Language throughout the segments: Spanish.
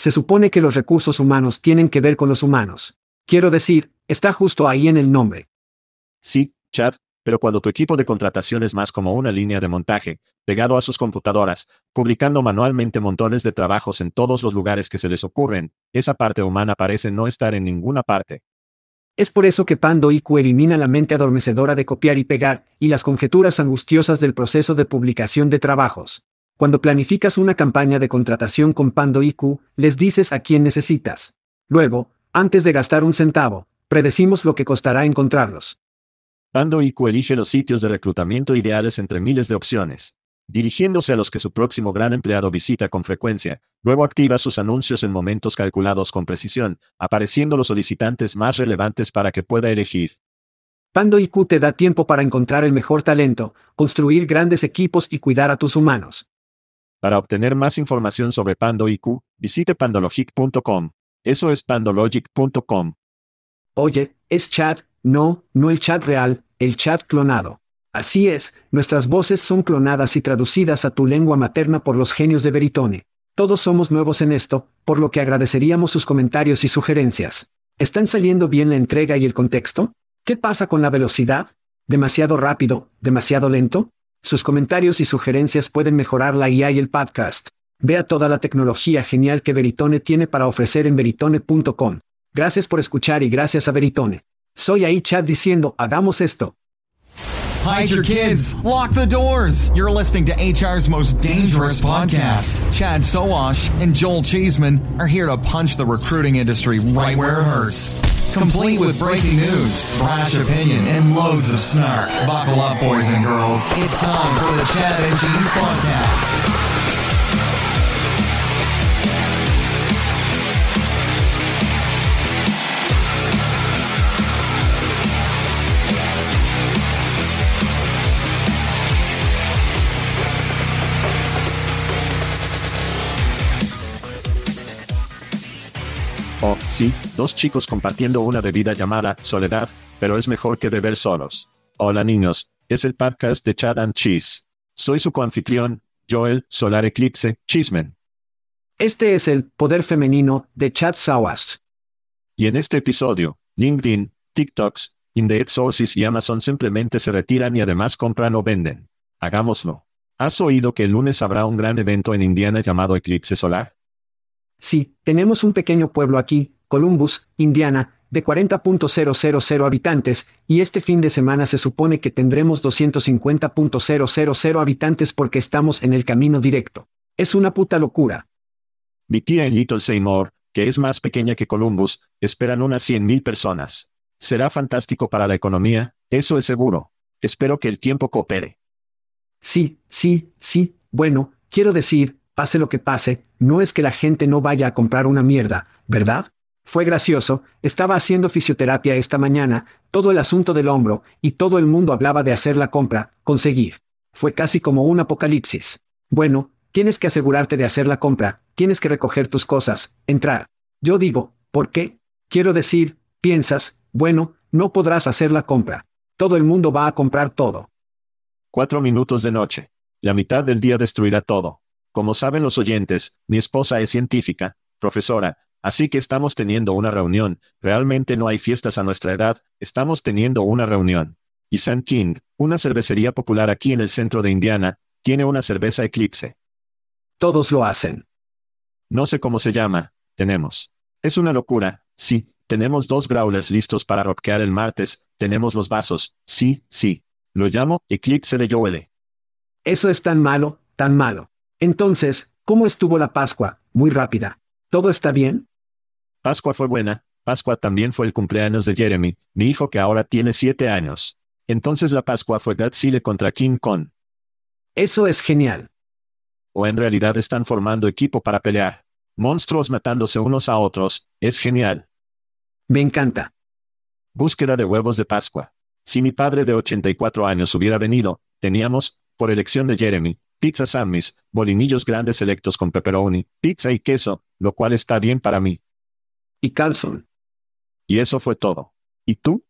Se supone que los recursos humanos tienen que ver con los humanos. Quiero decir, está justo ahí en el nombre. Sí, Chad, pero cuando tu equipo de contratación es más como una línea de montaje, pegado a sus computadoras, publicando manualmente montones de trabajos en todos los lugares que se les ocurren, esa parte humana parece no estar en ninguna parte. Es por eso que Pando IQ elimina la mente adormecedora de copiar y pegar, y las conjeturas angustiosas del proceso de publicación de trabajos. Cuando planificas una campaña de contratación con Pando IQ, les dices a quién necesitas. Luego, antes de gastar un centavo, predecimos lo que costará encontrarlos. Pando IQ elige los sitios de reclutamiento ideales entre miles de opciones, dirigiéndose a los que su próximo gran empleado visita con frecuencia. Luego activa sus anuncios en momentos calculados con precisión, apareciendo los solicitantes más relevantes para que pueda elegir. Pando IQ te da tiempo para encontrar el mejor talento, construir grandes equipos y cuidar a tus humanos. Para obtener más información sobre Pando IQ, visite pandologic.com. Eso es pandologic.com. Oye, es chat, no el chat real, el chat clonado. Así es, nuestras voces son clonadas y traducidas a tu lengua materna por los genios de Veritone. Todos somos nuevos en esto, por lo que agradeceríamos sus comentarios y sugerencias. ¿Están saliendo bien la entrega y el contexto? ¿Qué pasa con la velocidad? ¿Demasiado rápido? ¿Demasiado lento? Sus comentarios y sugerencias pueden mejorar la IA y el podcast. Vea toda la tecnología genial que Veritone tiene para ofrecer en veritone.com. Gracias por escuchar y gracias a Veritone. Soy ahí Chad diciendo, hagamos esto. Hide your kids. Lock the doors. You're listening to HR's most dangerous podcast. Chad Sowash and Joel Cheeseman are here to punch the recruiting industry right where it hurts. Complete with breaking news, brash opinion, and loads of snark. Buckle up, boys and girls. It's time for the Chad and Cheese Podcast. Oh, sí, dos chicos compartiendo una bebida llamada soledad, pero es mejor que beber solos. Hola niños, es el podcast de Chad and Cheese. Soy su coanfitrión, Joel Solar Eclipse Cheeseman. Este es el poder femenino de Chad Sowash. Y en este episodio, LinkedIn, TikToks, Indeed Sources y Amazon simplemente se retiran y además compran o venden. Hagámoslo. ¿Has oído que el lunes habrá un gran evento en Indiana llamado Eclipse Solar? Sí, tenemos un pequeño pueblo aquí, Columbus, Indiana, de 40.000 habitantes, y este fin de semana se supone que tendremos 250.000 habitantes porque estamos en el camino directo. Es una puta locura. Mi tía en Little Seymour, que es más pequeña que Columbus, esperan unas 100,000 personas. Será fantástico para la economía, eso es seguro. Espero que el tiempo coopere. Sí, bueno, quiero decir, pase lo que pase, no es que la gente no vaya a comprar una mierda, ¿verdad? Fue gracioso, estaba haciendo fisioterapia esta mañana, todo el asunto del hombro, y todo el mundo hablaba de hacer la compra, conseguir. Fue casi como un apocalipsis. Bueno, tienes que asegurarte de hacer la compra, tienes que recoger tus cosas, entrar. Yo digo, ¿por qué? Quiero decir, piensas, bueno, no podrás hacer la compra. Todo el mundo va a comprar todo. 4 minutos de noche. La mitad del día destruirá todo. Como saben los oyentes, mi esposa es científica, profesora, así que estamos teniendo una reunión. Realmente no hay fiestas a nuestra edad, estamos teniendo una reunión. Y Sun King, una cervecería popular aquí en el centro de Indiana, tiene una cerveza Eclipse. Todos lo hacen. No sé cómo se llama, tenemos. Es una locura, sí, tenemos 2 growlers listos para rockear el martes, tenemos los vasos, sí. Lo llamo Eclipse de Joel. Eso es tan malo, tan malo. Entonces, ¿cómo estuvo la Pascua? Muy rápida. ¿Todo está bien? Pascua fue buena, Pascua también fue el cumpleaños de Jeremy, mi hijo que ahora tiene 7 años. Entonces la Pascua fue Godzilla contra King Kong. Eso es genial. O en realidad están formando equipo para pelear. Monstruos matándose unos a otros, es genial. Me encanta. Búsqueda de huevos de Pascua. Si mi padre de 84 años hubiera venido, teníamos, por elección de Jeremy, pizza Sammy's, bolinillos grandes selectos con pepperoni, pizza y queso, lo cual está bien para mí. Y Carlson. Y eso fue todo. ¿Y tú?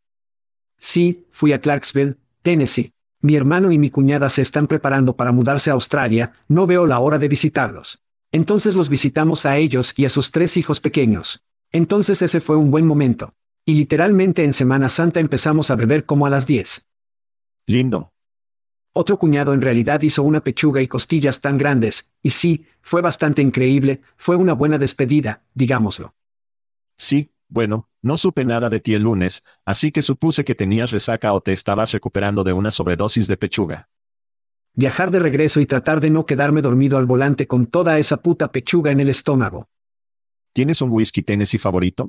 Sí, fui a Clarksville, Tennessee. Mi hermano y mi cuñada se están preparando para mudarse a Australia, no veo la hora de visitarlos. Entonces los visitamos a ellos y a sus 3 hijos pequeños. Entonces ese fue un buen momento. Y literalmente en Semana Santa empezamos a beber como a las 10. Lindo. Otro cuñado en realidad hizo una pechuga y costillas tan grandes, y sí, fue bastante increíble, fue una buena despedida, digámoslo. Sí, bueno, no supe nada de ti el lunes, así que supuse que tenías resaca o te estabas recuperando de una sobredosis de pechuga. Viajar de regreso y tratar de no quedarme dormido al volante con toda esa puta pechuga en el estómago. ¿Tienes un whisky Tennessee favorito?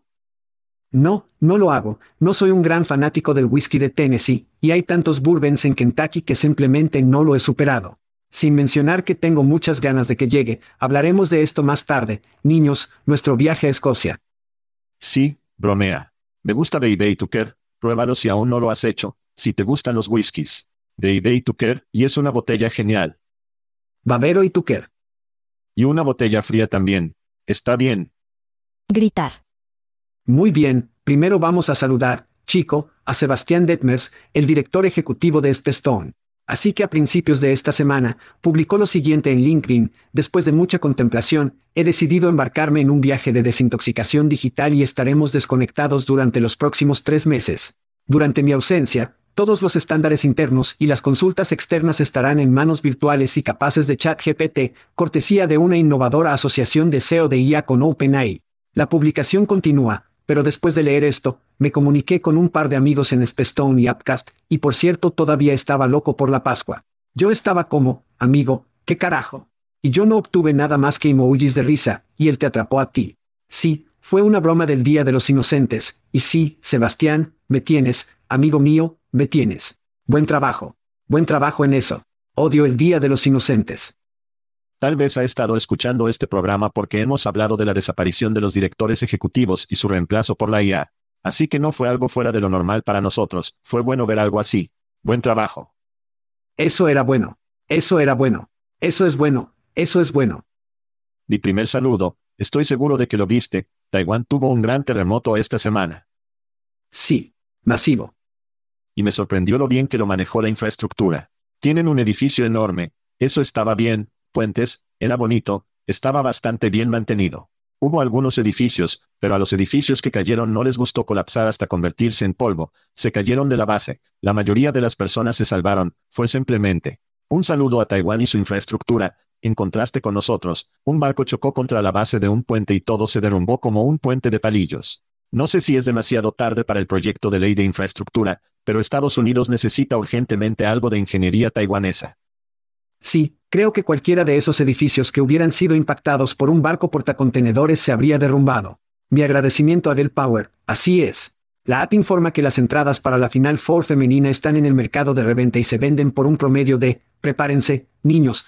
No, no lo hago, no soy un gran fanático del whisky de Tennessee, y hay tantos bourbons en Kentucky que simplemente no lo he superado. Sin mencionar que tengo muchas ganas de que llegue, hablaremos de esto más tarde, niños, nuestro viaje a Escocia. Sí, bromea. Me gusta Baby Tucker, pruébalo si aún no lo has hecho, si te gustan los whiskies. Baby Tucker, y es una botella genial. Bavero y Tucker. Y una botella fría también. Está bien. Gritar. Muy bien, primero vamos a saludar, chico, a Sebastián Detmers, el director ejecutivo de Spestone. Así que a principios de esta semana, publicó lo siguiente en LinkedIn: después de mucha contemplación, he decidido embarcarme en un viaje de desintoxicación digital y estaremos desconectados durante los próximos 3 meses. Durante mi ausencia, todos los estándares internos y las consultas externas estarán en manos virtuales y capaces de ChatGPT, cortesía de una innovadora asociación de SEO de IA con OpenAI. La publicación continúa, pero después de leer esto, me comuniqué con un par de amigos en Spestone y Upcast, y por cierto todavía estaba loco por la Pascua. Yo estaba como, amigo, ¿qué carajo? Y yo no obtuve nada más que emojis de risa, y él te atrapó a ti. Sí, fue una broma del Día de los Inocentes, y sí, Sebastián, me tienes, amigo mío, me tienes. Buen trabajo. Buen trabajo en eso. Odio el Día de los Inocentes. Tal vez ha estado escuchando este programa porque hemos hablado de la desaparición de los directores ejecutivos y su reemplazo por la IA. Así que no fue algo fuera de lo normal para nosotros, fue bueno ver algo así. Buen trabajo. Eso era bueno. Eso era bueno. Eso es bueno. Eso es bueno. Mi primer saludo, estoy seguro de que lo viste, Taiwán tuvo un gran terremoto esta semana. Sí. Masivo. Y me sorprendió lo bien que lo manejó la infraestructura. Tienen un edificio enorme, eso estaba bien, puentes, era bonito, estaba bastante bien mantenido. Hubo algunos edificios, pero a los edificios que cayeron no les gustó colapsar hasta convertirse en polvo, se cayeron de la base, la mayoría de las personas se salvaron, fue simplemente. Un saludo a Taiwán y su infraestructura, en contraste con nosotros, un barco chocó contra la base de un puente y todo se derrumbó como un puente de palillos. No sé si es demasiado tarde para el proyecto de ley de infraestructura, pero Estados Unidos necesita urgentemente algo de ingeniería taiwanesa. Sí, creo que cualquiera de esos edificios que hubieran sido impactados por un barco portacontenedores se habría derrumbado. Mi agradecimiento a Dell Power, así es. La app informa que las entradas para la Final Four femenina están en el mercado de reventa y se venden por un promedio de, prepárense, niños,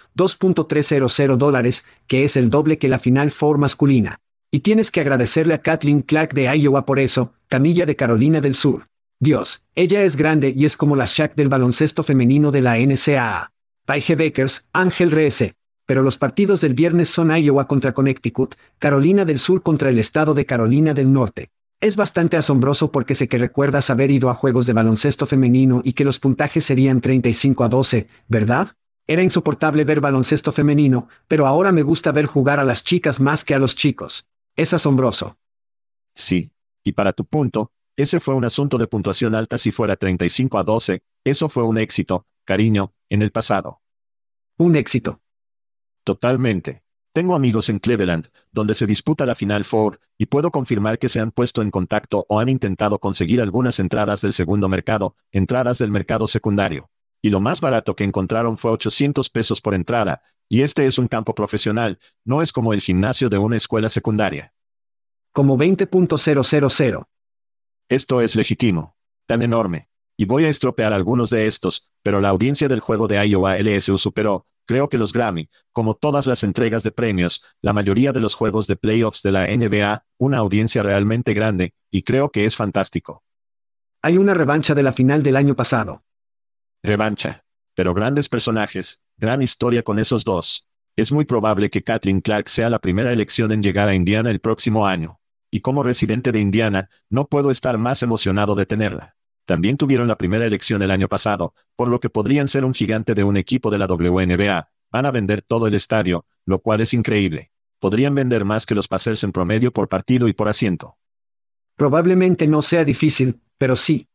$2.300, que es el doble que la Final Four masculina. Y tienes que agradecerle a Kathleen Clark de Iowa por eso, Camilla de Carolina del Sur. Dios, ella es grande y es como la Shaq del baloncesto femenino de la NCAA. Paige Bakers, Ángel RS. Pero los partidos del viernes son Iowa contra Connecticut, Carolina del Sur contra el estado de Carolina del Norte. Es bastante asombroso porque sé que recuerdas haber ido a juegos de baloncesto femenino y que los puntajes serían 35-12, ¿verdad? Era insoportable ver baloncesto femenino, pero ahora me gusta ver jugar a las chicas más que a los chicos. Es asombroso. Sí. Y para tu punto, ese fue un asunto de puntuación alta si fuera 35-12, eso fue un éxito, cariño, en el pasado. Un éxito. Totalmente. Tengo amigos en Cleveland, donde se disputa la Final Four, y puedo confirmar que se han puesto en contacto o han intentado conseguir algunas entradas del segundo mercado, entradas del mercado secundario. Y lo más barato que encontraron fue $800 por entrada, y este es un campo profesional, no es como el gimnasio de una escuela secundaria. Como 20.000. Esto es legítimo. Tan enorme. Y voy a estropear algunos de estos, pero la audiencia del juego de Iowa LSU superó, creo que los Grammy, como todas las entregas de premios, la mayoría de los juegos de playoffs de la NBA, una audiencia realmente grande, y creo que es fantástico. Hay una revancha de la final del año pasado. Revancha. Pero grandes personajes, gran historia con esos dos. Es muy probable que Kathleen Clark sea la primera elección en llegar a Indiana el próximo año. Y como residente de Indiana, no puedo estar más emocionado de tenerla. También tuvieron la primera elección el año pasado, por lo que podrían ser un gigante de un equipo de la WNBA. Van a vender todo el estadio, lo cual es increíble. Podrían vender más que los Pacers en promedio por partido y por asiento. Probablemente no sea difícil, pero sí.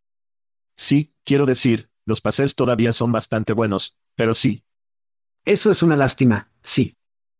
Sí, quiero decir, los Pacers todavía son bastante buenos, pero sí. Eso es una lástima, sí.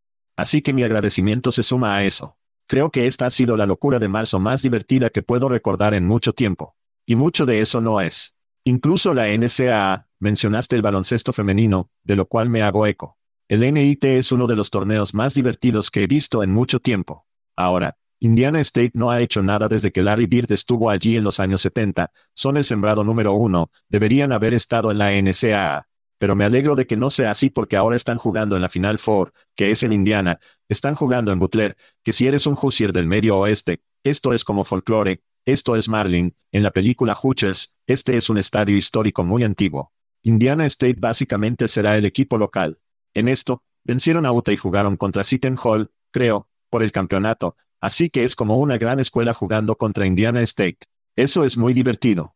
Así que mi agradecimiento se suma a eso. Creo que esta ha sido la locura de marzo más divertida que puedo recordar en mucho tiempo. Y mucho de eso no es. Incluso la NCAA, mencionaste el baloncesto femenino, de lo cual me hago eco. El NIT es uno de los torneos más divertidos que he visto en mucho tiempo. Ahora, Indiana State no ha hecho nada desde que Larry Bird estuvo allí en los años 70, son el sembrado número 1, deberían haber estado en la NCAA. Pero me alegro de que no sea así porque ahora están jugando en la Final Four, que es en Indiana, están jugando en Butler, que si eres un Hoosier del Medio Oeste, esto es como folclore, esto es Marlin, en la película Hoosiers, este es un estadio histórico muy antiguo. Indiana State básicamente será el equipo local. En esto, vencieron a Utah y jugaron contra Seton Hall, creo, por el campeonato, así que es como una gran escuela jugando contra Indiana State. Eso es muy divertido.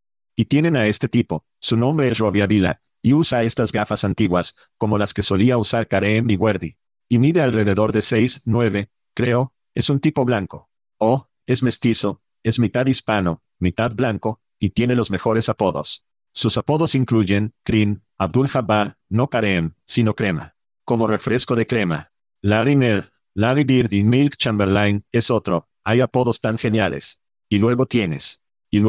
Y tienen a este tipo, su nombre es Robbie Avila, y usa estas gafas antiguas, como las que solía usar Kareem Biwerdi. Y mide alrededor de 6'9", creo, es un tipo blanco. Oh, es mestizo, es mitad hispano, mitad blanco, y tiene los mejores apodos. Sus apodos incluyen, Cream, Abdul-Jabbar, no Kareem, sino Crema. Como refresco de crema. Larry Nerd, Larry Bird y Milk Chamberlain, es otro, hay apodos tan geniales. Y luego tienes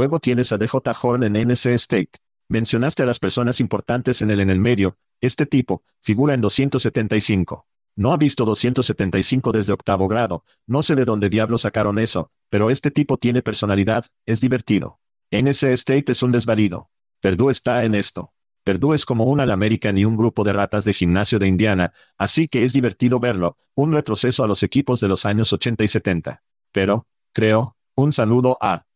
a DJ Horn en NC State. Mencionaste a las personas importantes en el medio, este tipo, figura en 275. No ha visto 275 desde octavo grado, no sé de dónde diablos sacaron eso, pero este tipo tiene personalidad, es divertido. NC State es un desvalido. Purdue está en esto. Purdue es como un All-American y un grupo de ratas de gimnasio de Indiana, así que es divertido verlo, un retroceso a los equipos de los años 80 y 70. Pero, creo, un saludo.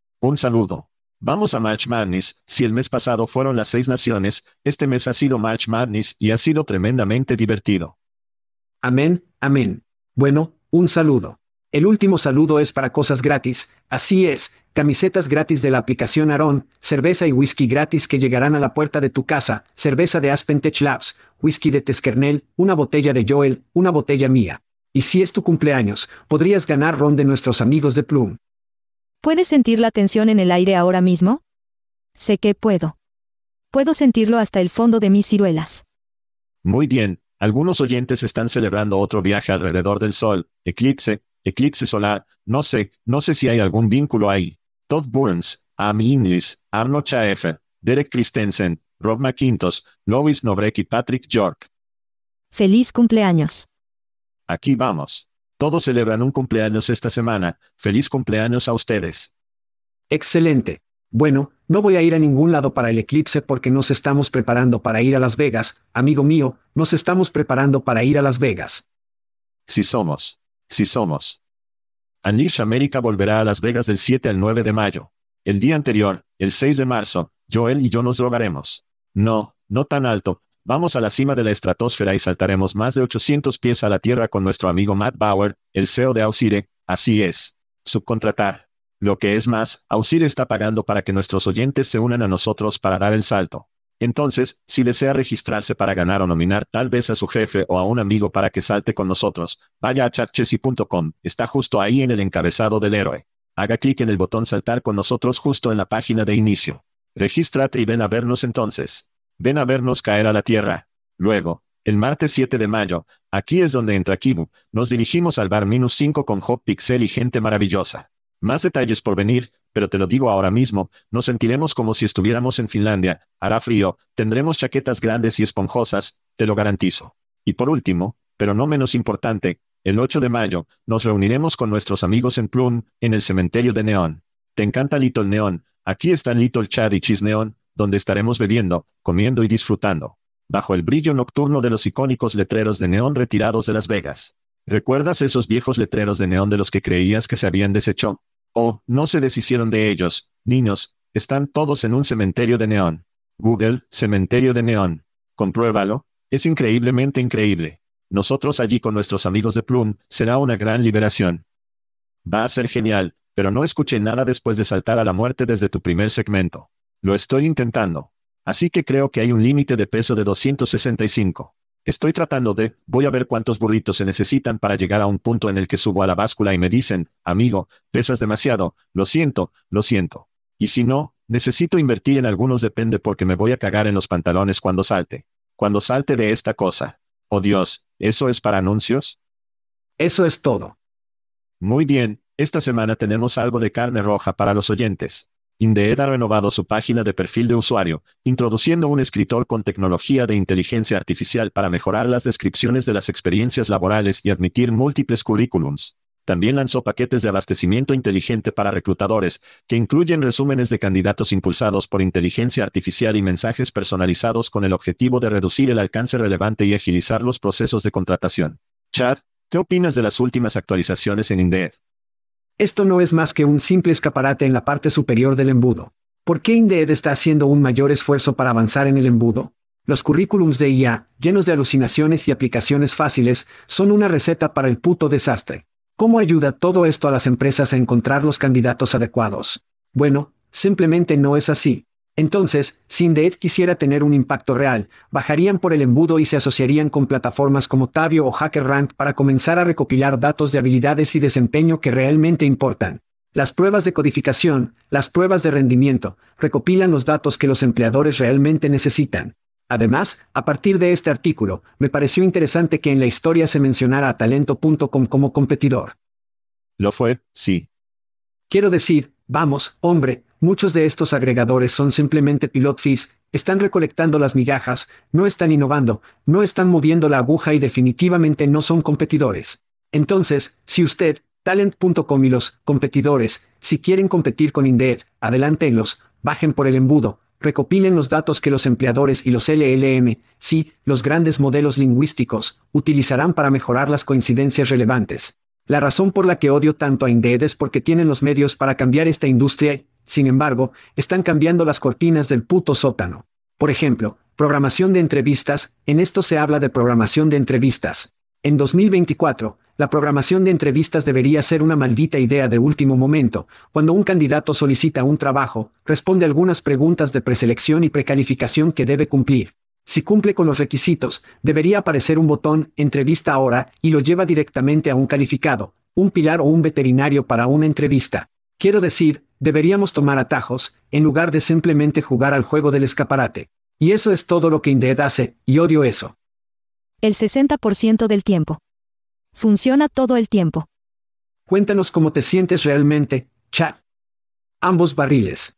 Vamos a March Madness, si el mes pasado fueron las 6 naciones, este mes ha sido March Madness y ha sido tremendamente divertido. Amén, amén. Bueno, un saludo. El último saludo es para cosas gratis, así es, camisetas gratis de la aplicación Aarón, cerveza y whisky gratis que llegarán a la puerta de tu casa, cerveza de Aspen Tech Labs, whisky de Teskernel, una botella de Joel, una botella mía. Y si es tu cumpleaños, podrías ganar ron de nuestros amigos de Plum. ¿Puedes sentir la tensión en el aire ahora mismo? Sé que puedo. Puedo sentirlo hasta el fondo de mis ciruelas. Muy bien, algunos oyentes están celebrando otro viaje alrededor del sol, eclipse solar, no sé si hay algún vínculo ahí. Todd Burns, Amy Inglis, Arno Chaefer, Derek Christensen, Rob McIntosh, Lois Nobrek y Patrick York. ¡Feliz cumpleaños! Aquí vamos. Todos celebran un cumpleaños esta semana. ¡Feliz cumpleaños a ustedes! Excelente. Bueno, no voy a ir a ningún lado para el eclipse porque nos estamos preparando para ir a Las Vegas, amigo mío, nos estamos preparando para ir a Las Vegas. Sí somos. Unleash America volverá a Las Vegas del 7 al 9 de mayo. El día anterior, el 6 de marzo, Joel y yo nos drogaremos. No tan alto. Vamos a la cima de la estratosfera y saltaremos más de 800 pies a la tierra con nuestro amigo Matt Bauer, el CEO de Ausire, así es. Subcontratar. Lo que es más, Ausire está pagando para que nuestros oyentes se unan a nosotros para dar el salto. Entonces, si desea registrarse para ganar o nominar tal vez a su jefe o a un amigo para que salte con nosotros, vaya a chatchessy.com, está justo ahí en el encabezado del héroe. Haga clic en el botón saltar con nosotros justo en la página de inicio. Regístrate y ven a vernos entonces. Ven a vernos caer a la tierra. Luego, el martes 7 de mayo, aquí es donde entra Kibu, nos dirigimos al bar -5 con Hop Pixel y gente maravillosa. Más detalles por venir, pero te lo digo ahora mismo, nos sentiremos como si estuviéramos en Finlandia, hará frío, tendremos chaquetas grandes y esponjosas, te lo garantizo. Y por último, pero no menos importante, el 8 de mayo, nos reuniremos con nuestros amigos en Plum, en el cementerio de Neón. ¿Te encanta Little Neón? Aquí están Little Chad y Cheese Neón, donde estaremos bebiendo, comiendo y disfrutando. Bajo el brillo nocturno de los icónicos letreros de neón retirados de Las Vegas. ¿Recuerdas esos viejos letreros de neón de los que creías que se habían deshecho? Oh, no se deshicieron de ellos, niños, están todos en un cementerio de neón. Google, cementerio de neón. Compruébalo, es increíblemente increíble. Nosotros allí con nuestros amigos de Plum, será una gran liberación. Va a ser genial, pero no escuché nada después de saltar a la muerte desde tu primer segmento. Lo estoy intentando. Así que creo que hay un límite de peso de 265. Estoy tratando voy a ver cuántos burritos se necesitan para llegar a un punto en el que subo a la báscula y me dicen, amigo, pesas demasiado, lo siento, lo siento. Y si no, necesito invertir en algunos depende porque me voy a cagar en los pantalones cuando salte. Cuando salte de esta cosa. Oh Dios, ¿eso es para anuncios? Eso es todo. Muy bien, esta semana tenemos algo de carne roja para los oyentes. Indeed ha renovado su página de perfil de usuario, introduciendo un escritor con tecnología de inteligencia artificial para mejorar las descripciones de las experiencias laborales y admitir múltiples currículums. También lanzó paquetes de abastecimiento inteligente para reclutadores, que incluyen resúmenes de candidatos impulsados por inteligencia artificial y mensajes personalizados con el objetivo de reducir el alcance relevante y agilizar los procesos de contratación. Chad, ¿qué opinas de las últimas actualizaciones en Indeed? Esto no es más que un simple escaparate en la parte superior del embudo. ¿Por qué Indeed está haciendo un mayor esfuerzo para avanzar en el embudo? Los currículums de IA, llenos de alucinaciones y aplicaciones fáciles, son una receta para el puto desastre. ¿Cómo ayuda todo esto a las empresas a encontrar los candidatos adecuados? Bueno, simplemente no es así. Entonces, si Indeed quisiera tener un impacto real, bajarían por el embudo y se asociarían con plataformas como Tabio o HackerRank para comenzar a recopilar datos de habilidades y desempeño que realmente importan. Las pruebas de codificación, las pruebas de rendimiento, recopilan los datos que los empleadores realmente necesitan. Además, a partir de este artículo, me pareció interesante que en la historia se mencionara a Talento.com como competidor. Lo fue, sí. Quiero decir, vamos, hombre, muchos de estos agregadores son simplemente pilot fees, están recolectando las migajas, no están innovando, no están moviendo la aguja y definitivamente no son competidores. Entonces, si usted, Talent.com y los competidores, si quieren competir con Indeed, adelántenlos, bajen por el embudo, recopilen los datos que los empleadores y los LLM, sí, los grandes modelos lingüísticos, utilizarán para mejorar las coincidencias relevantes. La razón por la que odio tanto a Indeed es porque tienen los medios para cambiar esta industria y, sin embargo, están cambiando las cortinas del puto sótano. Por ejemplo, programación de entrevistas, en esto se habla de programación de entrevistas. En 2024, la programación de entrevistas debería ser una maldita idea de último momento. Cuando un candidato solicita un trabajo, responde algunas preguntas de preselección y precalificación que debe cumplir. Si cumple con los requisitos, debería aparecer un botón "Entrevista ahora" y lo lleva directamente a un calificado, un pilar o un veterinario para una entrevista. Quiero decir, deberíamos tomar atajos, en lugar de simplemente jugar al juego del escaparate. Y eso es todo lo que Indeed hace, y odio eso. El 60% del tiempo. Funciona todo el tiempo. Cuéntanos cómo te sientes realmente, Chad. Ambos barriles.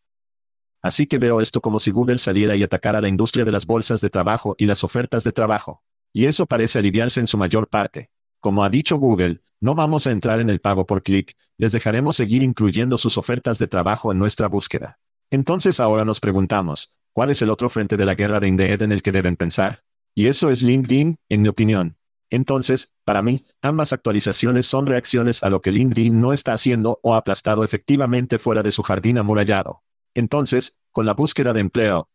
Así que veo esto como si Google saliera y atacara la industria de las bolsas de trabajo y las ofertas de trabajo. Y eso parece aliviarse en su mayor parte. Como ha dicho Google, no vamos a entrar en el pago por clic, les dejaremos seguir incluyendo sus ofertas de trabajo en nuestra búsqueda. Entonces ahora nos preguntamos, ¿cuál es el otro frente de la guerra de Indeed en el que deben pensar? Y eso es LinkedIn, en mi opinión. Entonces, para mí, ambas actualizaciones son reacciones a lo que LinkedIn no está haciendo o ha aplastado efectivamente fuera de su jardín amurallado. Entonces, con la búsqueda de empleo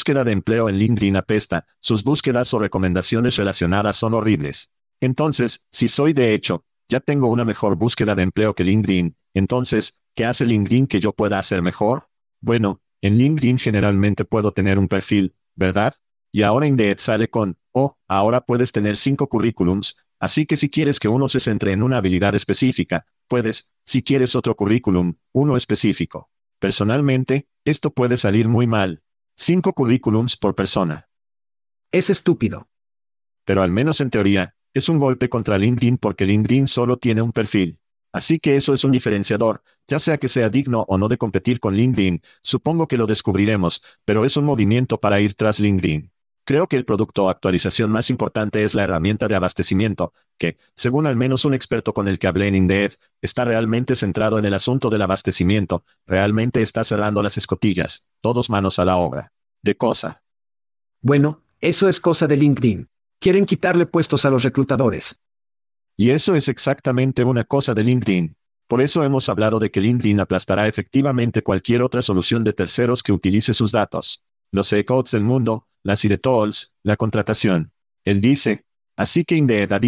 en LinkedIn apesta, sus búsquedas o recomendaciones relacionadas son horribles. Entonces, si soy de hecho, ya tengo una mejor búsqueda de empleo que LinkedIn, entonces, ¿qué hace LinkedIn que yo pueda hacer mejor? Bueno, en LinkedIn generalmente puedo tener un perfil, ¿verdad? Y ahora Indeed sale con, ahora puedes tener 5 currículums, así que si quieres que uno se centre en una habilidad específica, puedes, si quieres otro currículum, uno específico. Personalmente, esto puede salir muy mal. 5 currículums por persona. Es estúpido. Pero al menos en teoría, es un golpe contra LinkedIn porque LinkedIn solo tiene un perfil. Así que eso es un diferenciador, ya sea que sea digno o no de competir con LinkedIn, supongo que lo descubriremos, pero es un movimiento para ir tras LinkedIn. Creo que el producto o actualización más importante es la herramienta de abastecimiento, que, según al menos un experto con el que hablé en Indeed, está realmente centrado en el asunto del abastecimiento, realmente está cerrando las escotillas, todos manos a la obra. De cosa. Bueno, eso es cosa de LinkedIn. Quieren quitarle puestos a los reclutadores. Y eso es exactamente una cosa de LinkedIn. Por eso hemos hablado de que LinkedIn aplastará efectivamente cualquier otra solución de terceros que utilice sus datos. Los e-codes del mundo, las e-tools, la contratación. Él dice, así que Indeed ha dicho,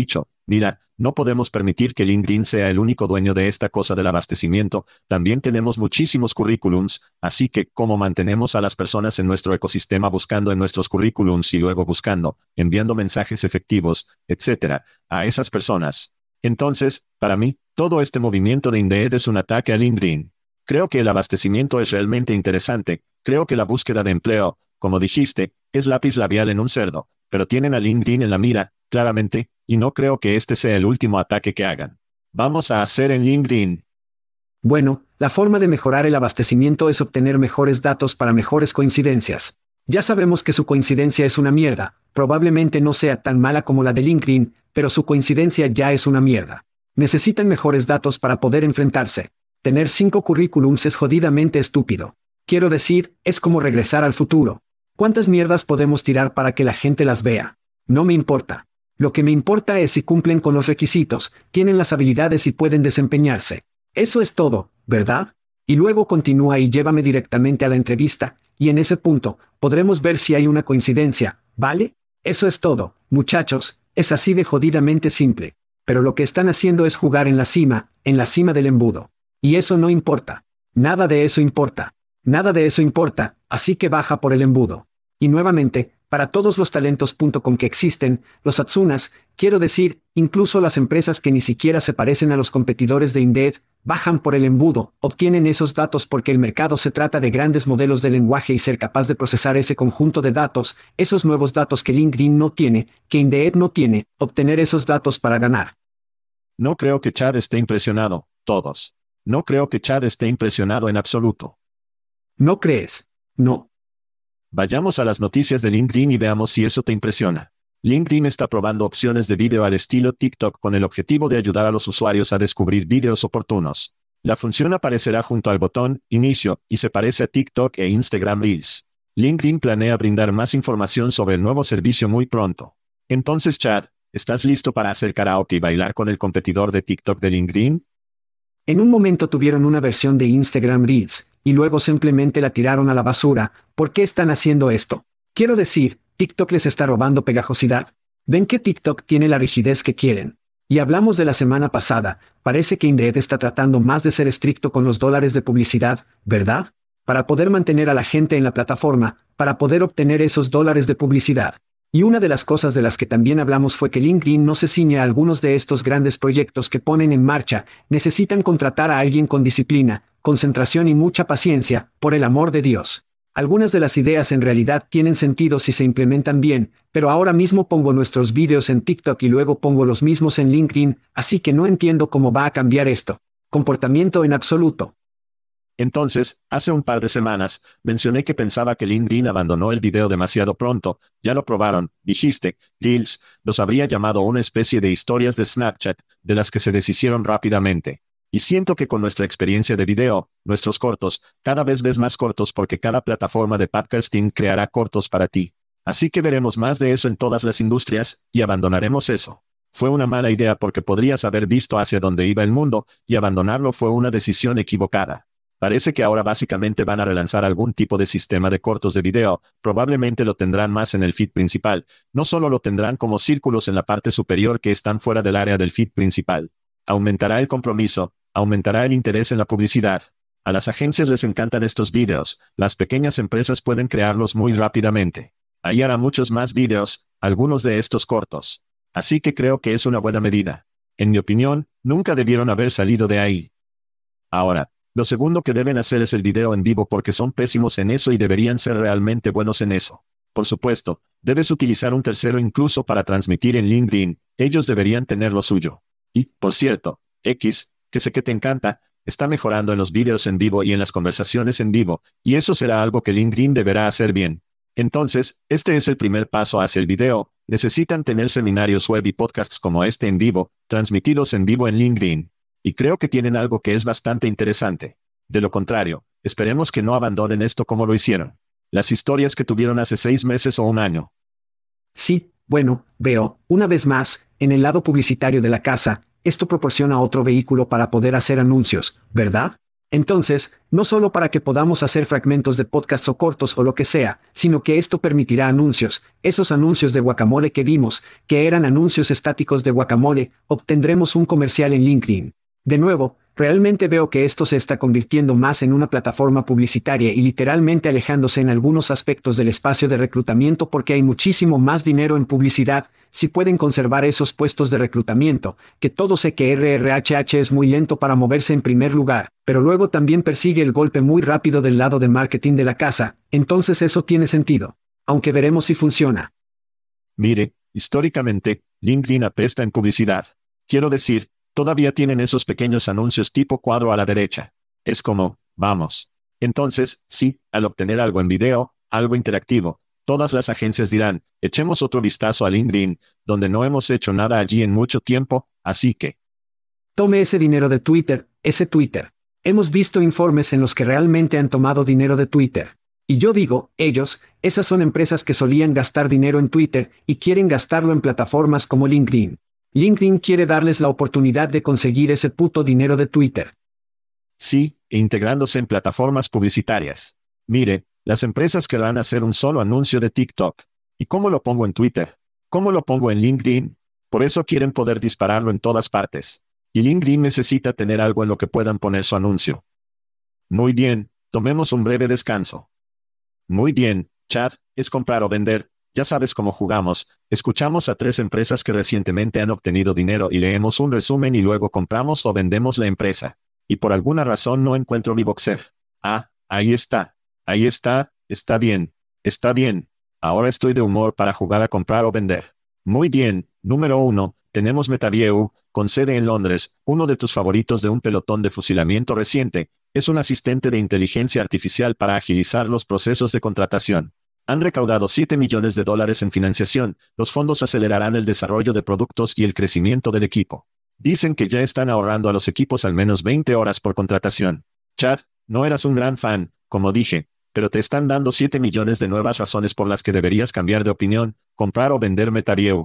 Mira, no podemos permitir que LinkedIn sea el único dueño de esta cosa del abastecimiento, también tenemos muchísimos currículums, así que ¿cómo mantenemos a las personas en nuestro ecosistema buscando en nuestros currículums y luego buscando, enviando mensajes efectivos, etcétera, a esas personas? Entonces, para mí, todo este movimiento de Indeed es un ataque a LinkedIn. Creo que el abastecimiento es realmente interesante, creo que la búsqueda de empleo, como dijiste, es lápiz labial en un cerdo, pero tienen a LinkedIn en la mira, claramente, y no creo que este sea el último ataque que hagan. Vamos a hacer en LinkedIn. Bueno, la forma de mejorar el abastecimiento es obtener mejores datos para mejores coincidencias. Ya sabemos que su coincidencia es una mierda, probablemente no sea tan mala como la de LinkedIn, pero su coincidencia ya es una mierda. Necesitan mejores datos para poder enfrentarse. Tener 5 currículums es jodidamente estúpido. Quiero decir, es como regresar al futuro. ¿Cuántas mierdas podemos tirar para que la gente las vea? No me importa. Lo que me importa es si cumplen con los requisitos, tienen las habilidades y pueden desempeñarse. Eso es todo, ¿verdad? Y luego continúa y llévame directamente a la entrevista, y en ese punto, podremos ver si hay una coincidencia, ¿vale? Eso es todo, muchachos, es así de jodidamente simple. Pero lo que están haciendo es jugar en la cima del embudo. Y eso no importa. Nada de eso importa. Nada de eso importa, así que baja por el embudo. Y nuevamente, para todos los talentos.com que existen, los Atsunas, quiero decir, incluso las empresas que ni siquiera se parecen a los competidores de Indeed, bajan por el embudo, obtienen esos datos porque el mercado se trata de grandes modelos de lenguaje y ser capaz de procesar ese conjunto de datos, esos nuevos datos que LinkedIn no tiene, que Indeed no tiene, obtener esos datos para ganar. No creo que Chad esté impresionado, todos. No creo que Chad esté impresionado en absoluto. ¿No crees? No. Vayamos a las noticias de LinkedIn y veamos si eso te impresiona. LinkedIn está probando opciones de video al estilo TikTok con el objetivo de ayudar a los usuarios a descubrir videos oportunos. La función aparecerá junto al botón Inicio y se parece a TikTok e Instagram Reels. LinkedIn planea brindar más información sobre el nuevo servicio muy pronto. Entonces, Chad, ¿estás listo para hacer karaoke y bailar con el competidor de TikTok de LinkedIn? En un momento tuvieron una versión de Instagram Reels, y luego simplemente la tiraron a la basura. ¿Por qué están haciendo esto? Quiero decir, TikTok les está robando pegajosidad. ¿Ven que TikTok tiene la rigidez que quieren? Y hablamos de la semana pasada, parece que Indeed está tratando más de ser estricto con los dólares de publicidad, ¿verdad? Para poder mantener a la gente en la plataforma, para poder obtener esos dólares de publicidad. Y una de las cosas de las que también hablamos fue que LinkedIn no se ciñe a algunos de estos grandes proyectos que ponen en marcha, necesitan contratar a alguien con disciplina, concentración y mucha paciencia, por el amor de Dios. Algunas de las ideas en realidad tienen sentido si se implementan bien, pero ahora mismo pongo nuestros vídeos en TikTok y luego pongo los mismos en LinkedIn, así que no entiendo cómo va a cambiar esto. Comportamiento en absoluto. Entonces, hace un par de semanas, mencioné que pensaba que LinkedIn abandonó el video demasiado pronto. Ya lo probaron, dijiste, Reels, los habría llamado una especie de historias de Snapchat, de las que se deshicieron rápidamente. Y siento que con nuestra experiencia de video, nuestros cortos, cada vez ves más cortos porque cada plataforma de podcasting creará cortos para ti. Así que veremos más de eso en todas las industrias, y abandonaremos eso. Fue una mala idea porque podrías haber visto hacia dónde iba el mundo, y abandonarlo fue una decisión equivocada. Parece que ahora básicamente van a relanzar algún tipo de sistema de cortos de video, probablemente lo tendrán más en el feed principal, no solo lo tendrán como círculos en la parte superior que están fuera del área del feed principal. Aumentará el compromiso, aumentará el interés en la publicidad. A las agencias les encantan estos videos, las pequeñas empresas pueden crearlos muy rápidamente. Ahí hará muchos más videos, algunos de estos cortos. Así que creo que es una buena medida. En mi opinión, nunca debieron haber salido de ahí. Ahora, lo segundo que deben hacer es el video en vivo porque son pésimos en eso y deberían ser realmente buenos en eso. Por supuesto, debes utilizar un tercero incluso para transmitir en LinkedIn, ellos deberían tener lo suyo. Y, por cierto, X, que sé que te encanta, está mejorando en los videos en vivo y en las conversaciones en vivo, y eso será algo que LinkedIn deberá hacer bien. Entonces, este es el primer paso hacia el video, necesitan tener seminarios web y podcasts como este en vivo, transmitidos en vivo en LinkedIn. Y creo que tienen algo que es bastante interesante. De lo contrario, esperemos que no abandonen esto como lo hicieron. Las historias que tuvieron hace 6 meses o un año. Sí, bueno, veo, una vez más, en el lado publicitario de la casa, esto proporciona otro vehículo para poder hacer anuncios, ¿verdad? Entonces, no solo para que podamos hacer fragmentos de podcast o cortos o lo que sea, sino que esto permitirá anuncios, esos anuncios de guacamole que vimos, que eran anuncios estáticos de guacamole, obtendremos un comercial en LinkedIn. De nuevo, realmente veo que esto se está convirtiendo más en una plataforma publicitaria y literalmente alejándose en algunos aspectos del espacio de reclutamiento porque hay muchísimo más dinero en publicidad, si pueden conservar esos puestos de reclutamiento, que todo sé que RRHH es muy lento para moverse en primer lugar, pero luego también persigue el golpe muy rápido del lado de marketing de la casa, entonces eso tiene sentido. Aunque veremos si funciona. Mire, históricamente, LinkedIn apesta en publicidad. Quiero decir, todavía tienen esos pequeños anuncios tipo cuadro a la derecha. Es como, vamos. Entonces, sí, al obtener algo en video, algo interactivo, todas las agencias dirán, echemos otro vistazo a LinkedIn, donde no hemos hecho nada allí en mucho tiempo, así que... Tome ese dinero de Twitter, ese Twitter. Hemos visto informes en los que realmente han tomado dinero de Twitter. Y yo digo, ellos, esas son empresas que solían gastar dinero en Twitter y quieren gastarlo en plataformas como LinkedIn. LinkedIn quiere darles la oportunidad de conseguir ese puto dinero de Twitter. Sí, e integrándose en plataformas publicitarias. Mire, las empresas querrán hacer un solo anuncio de TikTok. ¿Y cómo lo pongo en Twitter? ¿Cómo lo pongo en LinkedIn? Por eso quieren poder dispararlo en todas partes. Y LinkedIn necesita tener algo en lo que puedan poner su anuncio. Muy bien, tomemos un breve descanso. Muy bien, Chad, es comprar o vender. Ya sabes cómo jugamos, escuchamos a 3 empresas que recientemente han obtenido dinero y leemos un resumen y luego compramos o vendemos la empresa. Y por alguna razón no encuentro mi boxer. Ah, ahí está. Ahí está, está bien. Está bien. Ahora estoy de humor para jugar a comprar o vender. Muy bien, número 1, tenemos MetaView, con sede en Londres, uno de tus favoritos de un pelotón de fusilamiento reciente. Es un asistente de inteligencia artificial para agilizar los procesos de contratación. Han recaudado $7 millones en financiación, los fondos acelerarán el desarrollo de productos y el crecimiento del equipo. Dicen que ya están ahorrando a los equipos al menos 20 horas por contratación. Chad, no eras un gran fan, como dije, pero te están dando 7 millones de nuevas razones por las que deberías cambiar de opinión, comprar o vender MetaView.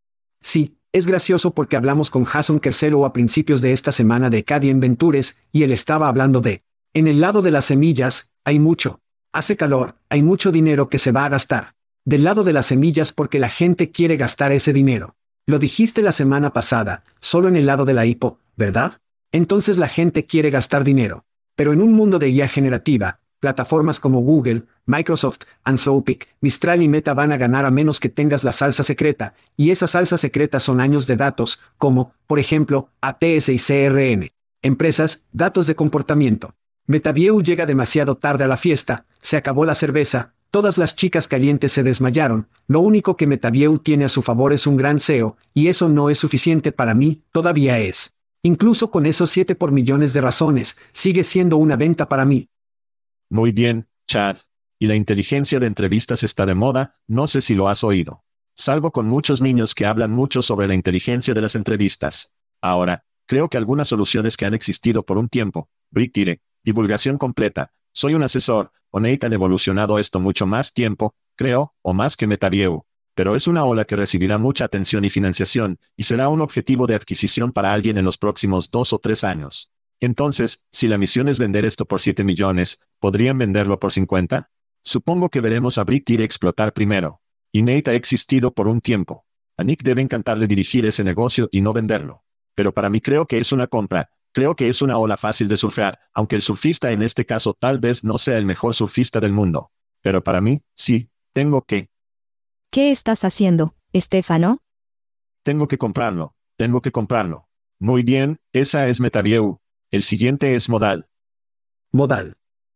Sí, es gracioso porque hablamos con Jason Kercelo a principios de esta semana de Cadien Ventures, y él estaba hablando de, en el lado de las semillas, hay mucho. Hace calor, hay mucho dinero que se va a gastar. Del lado de las semillas porque la gente quiere gastar ese dinero. Lo dijiste la semana pasada, solo en el lado de la hipo, ¿verdad? Entonces la gente quiere gastar dinero. Pero en un mundo de IA generativa, plataformas como Google, Microsoft, Anthropic, Mistral y Meta van a ganar a menos que tengas la salsa secreta, y esa salsa secreta son años de datos, como, por ejemplo, ATS y CRM. Empresas, datos de comportamiento. MetaView llega demasiado tarde a la fiesta, se acabó la cerveza, todas las chicas calientes se desmayaron, lo único que MetaView tiene a su favor es un gran SEO, y eso no es suficiente para mí, todavía es. Incluso con esos 7 por millones de razones, sigue siendo una venta para mí. Muy bien, Chad. Y la inteligencia de entrevistas está de moda, no sé si lo has oído. Salgo con muchos niños que hablan mucho sobre la inteligencia de las entrevistas. Ahora, creo que algunas soluciones que han existido por un tiempo, Brick divulgación completa, soy un asesor, Onate han evolucionado esto mucho más tiempo, creo, o más que MetaView. Pero es una ola que recibirá mucha atención y financiación, y será un objetivo de adquisición para alguien en los próximos 2 o 3 años. Entonces, si la misión es vender esto por 7 millones, ¿podrían venderlo por 50? Supongo que veremos a Brick explotar primero. Y Nate ha existido por un tiempo. A Nick debe encantarle dirigir ese negocio y no venderlo. Pero para mí creo que es una compra. Creo que es una ola fácil de surfear, aunque el surfista en este caso tal vez no sea el mejor surfista del mundo. Pero para mí, sí, tengo que. ¿Qué estás haciendo, Stefano? Tengo que comprarlo. Tengo que comprarlo. Muy bien, esa es MetaView. El siguiente es Modal. Modal.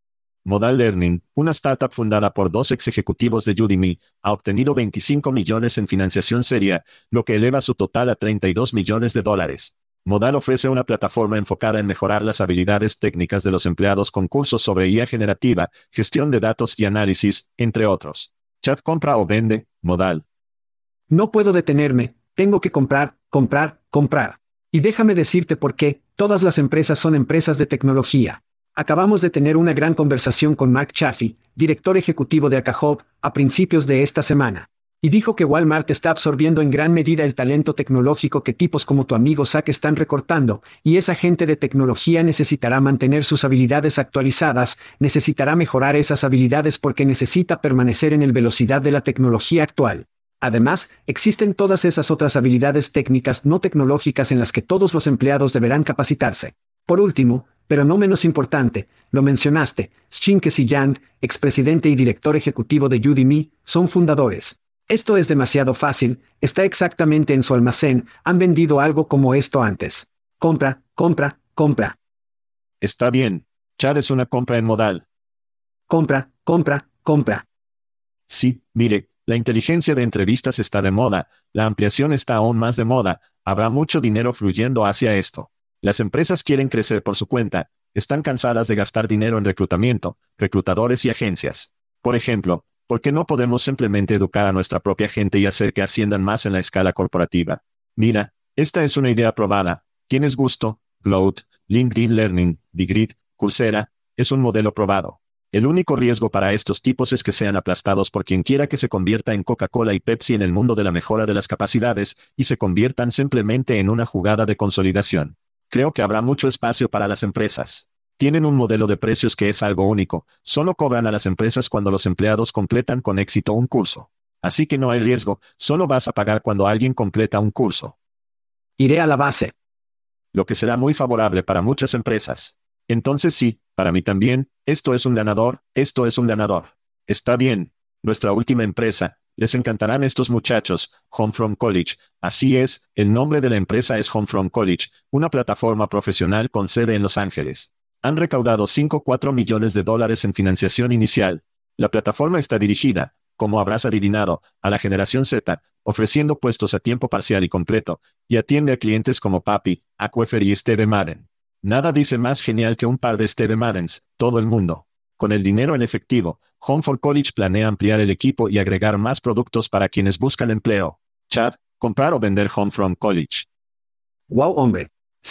Modal Learning, una startup fundada por 2 ex ejecutivos de Udemy, ha obtenido 25 millones en financiación seria, lo que eleva su total a $32 millones. Modal ofrece una plataforma enfocada en mejorar las habilidades técnicas de los empleados con cursos sobre IA generativa, gestión de datos y análisis, entre otros. Chad, compra o vende, Modal. No puedo detenerme, tengo que comprar, comprar, comprar. Y déjame decirte por qué, todas las empresas son empresas de tecnología. Acabamos de tener una gran conversación con Mark Chaffee, director ejecutivo de Acahop, a principios de esta semana. Y dijo que Walmart está absorbiendo en gran medida el talento tecnológico que tipos como tu amigo Zack están recortando, y esa gente de tecnología necesitará mantener sus habilidades actualizadas, necesitará mejorar esas habilidades porque necesita permanecer en el velocidad de la tecnología actual. Además, existen todas esas otras habilidades técnicas no tecnológicas en las que todos los empleados deberán capacitarse. Por último, pero no menos importante, lo mencionaste, Shin-Kesi Yang, expresidente y director ejecutivo de Udemy, son fundadores. Esto es demasiado fácil, está exactamente en su almacén, han vendido algo como esto antes. Compra, compra, compra. Está bien. Chad es una compra en modal. Compra, compra, compra. Sí, mire, la inteligencia de entrevistas está de moda, la ampliación está aún más de moda, habrá mucho dinero fluyendo hacia esto. Las empresas quieren crecer por su cuenta, están cansadas de gastar dinero en reclutamiento, reclutadores y agencias. Por ejemplo, ¿por qué no podemos simplemente educar a nuestra propia gente y hacer que asciendan más en la escala corporativa? Mira, esta es una idea probada. ¿Tienes gusto? Gloat, LinkedIn Learning, Digrid, Coursera, es un modelo probado. El único riesgo para estos tipos es que sean aplastados por quien quiera que se convierta en Coca-Cola y Pepsi en el mundo de la mejora de las capacidades, y se conviertan simplemente en una jugada de consolidación. Creo que habrá mucho espacio para las empresas. Tienen un modelo de precios que es algo único, solo cobran a las empresas cuando los empleados completan con éxito un curso. Así que no hay riesgo, solo vas a pagar cuando alguien completa un curso. Iré a la base. Lo que será muy favorable para muchas empresas. Entonces sí, para mí también, esto es un ganador, esto es un ganador. Está bien. Nuestra última empresa, les encantarán estos muchachos, Home From College, así es, el nombre de la empresa es Home From College, una plataforma profesional con sede en Los Ángeles. Han recaudado $5,4 millones en financiación inicial. La plataforma está dirigida, como habrás adivinado, a la generación Z, ofreciendo puestos a tiempo parcial y completo, y atiende a clientes como Papi, Aquifer y Steve Madden. Nada dice más genial que un par de Steve Maddens, todo el mundo. Con el dinero en efectivo, Home for College planea ampliar el equipo y agregar más productos para quienes buscan empleo. Chad, comprar o vender Home from College. Wow, hombre.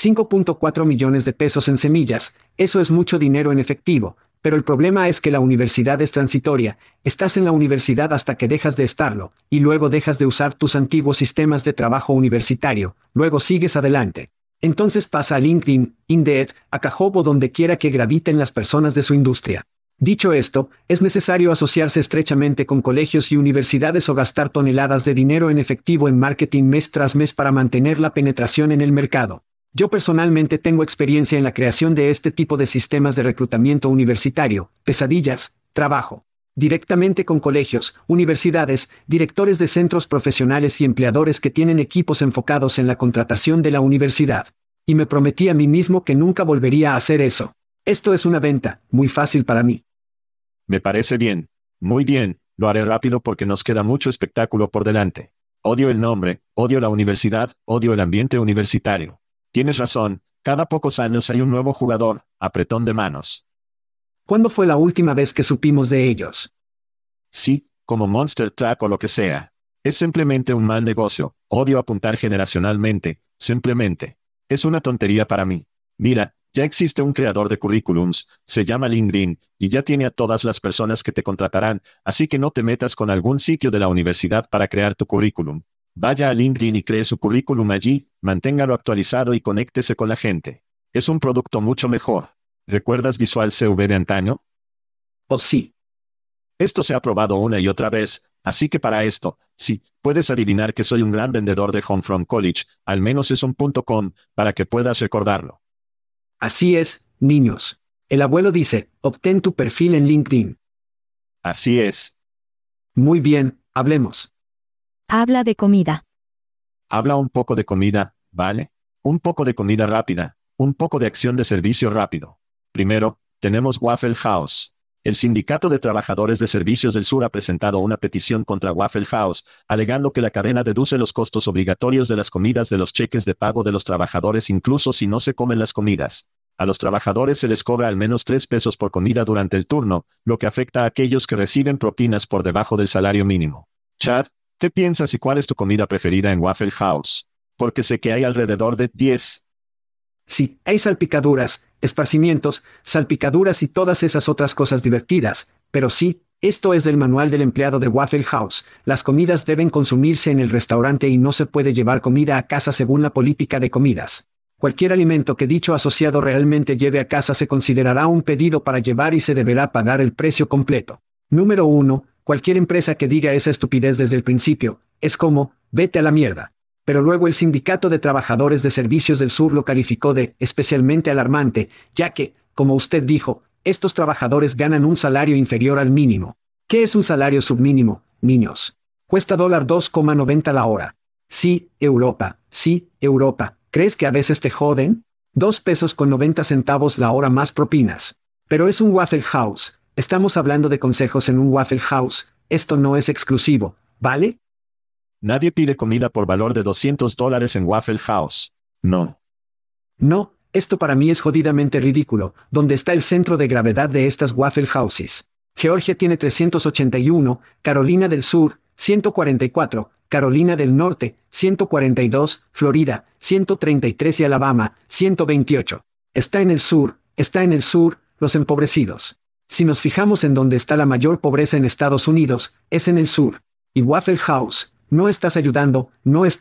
5.4 millones de pesos en semillas, eso es mucho dinero en efectivo, pero el problema es que la universidad es transitoria, estás en la universidad hasta que dejas de estarlo, y luego dejas de usar tus antiguos sistemas de trabajo universitario, luego sigues adelante. Entonces pasa a LinkedIn, Indeed, a Kahoot o donde quiera que graviten las personas de su industria. Dicho esto, es necesario asociarse estrechamente con colegios y universidades o gastar toneladas de dinero en efectivo en marketing mes tras mes para mantener la penetración en el mercado. Yo personalmente tengo experiencia en la creación de este tipo de sistemas de reclutamiento universitario, pesadillas, trabajo directamente con colegios, universidades, directores de centros profesionales y empleadores que tienen equipos enfocados en la contratación de la universidad. Y me prometí a mí mismo que nunca volvería a hacer eso. Esto es una venta, muy fácil para mí. Me parece bien. Muy bien, lo haré rápido porque nos queda mucho espectáculo por delante. Odio el nombre, odio la universidad, odio el ambiente universitario. Tienes razón, cada pocos años hay un nuevo jugador, apretón de manos. ¿Cuándo fue la última vez que supimos de ellos? Sí, como Monster Truck o lo que sea. Es simplemente un mal negocio, odio apuntar generacionalmente, simplemente. Es una tontería para mí. Mira, ya existe un creador de currículums, se llama LinkedIn, y ya tiene a todas las personas que te contratarán, así que no te metas con algún sitio de la universidad para crear tu currículum. Vaya a LinkedIn y cree su currículum allí, manténgalo actualizado y conéctese con la gente. Es un producto mucho mejor. ¿Recuerdas Visual CV de antaño? Oh sí. Esto se ha probado una y otra vez, así que para esto, sí, puedes adivinar que soy un gran vendedor de Home from College, al menos es un .com, para que puedas recordarlo. Así es, niños. El abuelo dice, obtén tu perfil en LinkedIn. Así es. Muy bien, hablemos. Habla de comida. Habla un poco de comida, ¿vale? Un poco de comida rápida, un poco de acción de servicio rápido. Primero, tenemos Waffle House. El Sindicato de Trabajadores de Servicios del Sur ha presentado una petición contra Waffle House, alegando que la cadena deduce los costos obligatorios de las comidas de los cheques de pago de los trabajadores incluso si no se comen las comidas. A los trabajadores se les cobra al menos 3 pesos por comida durante el turno, lo que afecta a aquellos que reciben propinas por debajo del salario mínimo. Chad, ¿qué piensas y cuál es tu comida preferida en Waffle House? Porque sé que hay alrededor de 10. Sí, hay salpicaduras, esparcimientos, salpicaduras y todas esas otras cosas divertidas, pero sí, Esto es del manual del empleado de Waffle House. Las comidas deben consumirse en el restaurante y no se puede llevar comida a casa según la política de comidas. Cualquier alimento que dicho asociado realmente lleve a casa se considerará un pedido para llevar y se deberá pagar el precio completo. Número 1. Cualquier empresa que diga esa estupidez desde el principio, es como, vete a la mierda. Pero luego el Sindicato de Trabajadores de Servicios del Sur lo calificó de especialmente alarmante, ya que, como usted dijo, estos trabajadores ganan un salario inferior al mínimo. ¿Qué es un salario submínimo, niños? Cuesta $2,90 la hora. Sí, Europa, sí, Europa. ¿Crees que a veces te joden? $2.90 la hora más propinas. Pero es un Waffle House. Estamos hablando de consejos en un Waffle House. Esto no es exclusivo, ¿vale? Nadie pide comida por valor de $200 en Waffle House. No. No, esto para mí es jodidamente ridículo. ¿Dónde está el centro de gravedad de estas Waffle Houses? Georgia tiene 381, Carolina del Sur, 144, Carolina del Norte, 142, Florida, 133 y Alabama, 128. Está en el sur, los empobrecidos. Si nos fijamos en dónde está la mayor pobreza en Estados Unidos, es en el sur. Y Waffle House, no estás ayudando.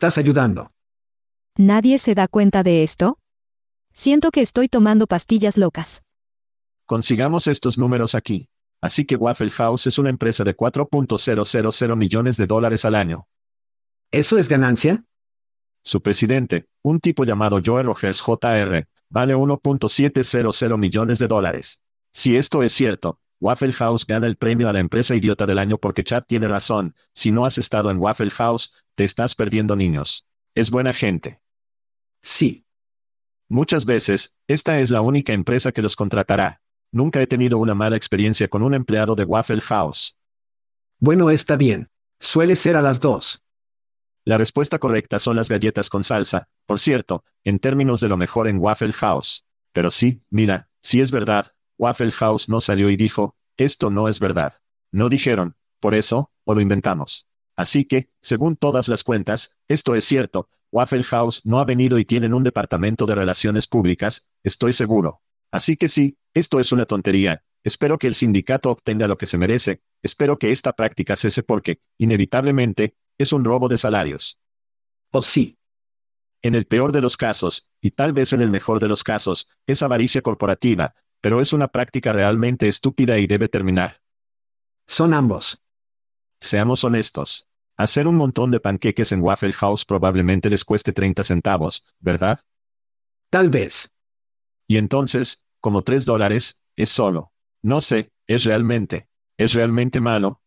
¿Nadie se da cuenta de esto? Siento que estoy tomando pastillas locas. Consigamos estos números aquí. Así que Waffle House es una empresa de $4.000 millones al año. ¿Eso es ganancia? Su presidente, un tipo llamado Joe Rogers Jr., vale $1.700 millones. Si esto es cierto, Waffle House gana el premio a la empresa idiota del año porque Chad tiene razón. Si no has estado en Waffle House, te estás perdiendo, niños. Es buena gente. Sí. Muchas veces, esta es la única empresa que los contratará. Nunca he tenido una mala experiencia con un empleado de Waffle House. Bueno, está bien. Suele ser a las 2. La respuesta correcta son las galletas con salsa, por cierto, en términos de lo mejor en Waffle House. Pero sí, mira, si es verdad, Waffle House no salió y dijo, esto no es verdad. No dijeron, por eso, o lo inventamos. Así que, según todas las cuentas, esto es cierto, Waffle House no ha venido y tienen un departamento de relaciones públicas, estoy seguro. Así que sí, esto es una tontería. Espero que el sindicato obtenga lo que se merece. Espero que esta práctica cese porque, inevitablemente, es un robo de salarios. Oh, sí. En el peor de los casos, y tal vez en el mejor de los casos, es avaricia corporativa, pero es una práctica realmente estúpida y debe terminar. Son ambos. Seamos honestos. Hacer un montón de panqueques en Waffle House probablemente les cueste 30 centavos, ¿verdad? Tal vez. Y entonces, como $3, es solo. No sé, es realmente malo.